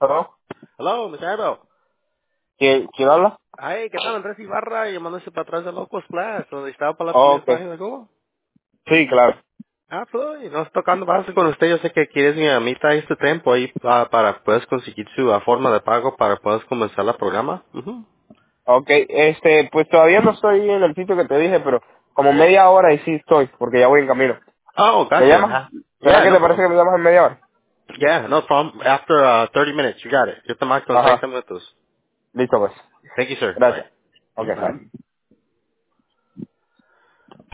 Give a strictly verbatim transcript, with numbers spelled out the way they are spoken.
¿Hello? Hello, mister Abel. ¿Quién, quién habla? Ay, ¿qué tal? Andrés Ibarra llamándose para atrás de Locos Plus, donde estaba para la Oh, primera ok. página de Google. Sí, claro. Ah, pues, no estoy tocando base con usted. Yo sé que quieres mi amita este tiempo ahí ah, para puedas conseguir su ah, forma de pago para puedas comenzar el programa. Ujú. Ok, este, pues todavía no estoy en el sitio que te dije, pero como media hora y sí estoy, porque ya voy en camino. Oh, ¿Me gotcha. llamas? Ah, ¿Será yeah, que no te parece problem. que me llamas en media hora? Yeah, no problem. After uh, thirty minutes, you got it. Yo te marco en treinta Ajá. minutos. Listo, pues. Thank you, sir. Bye. Gracias. Ok, Mhm, bye. bye.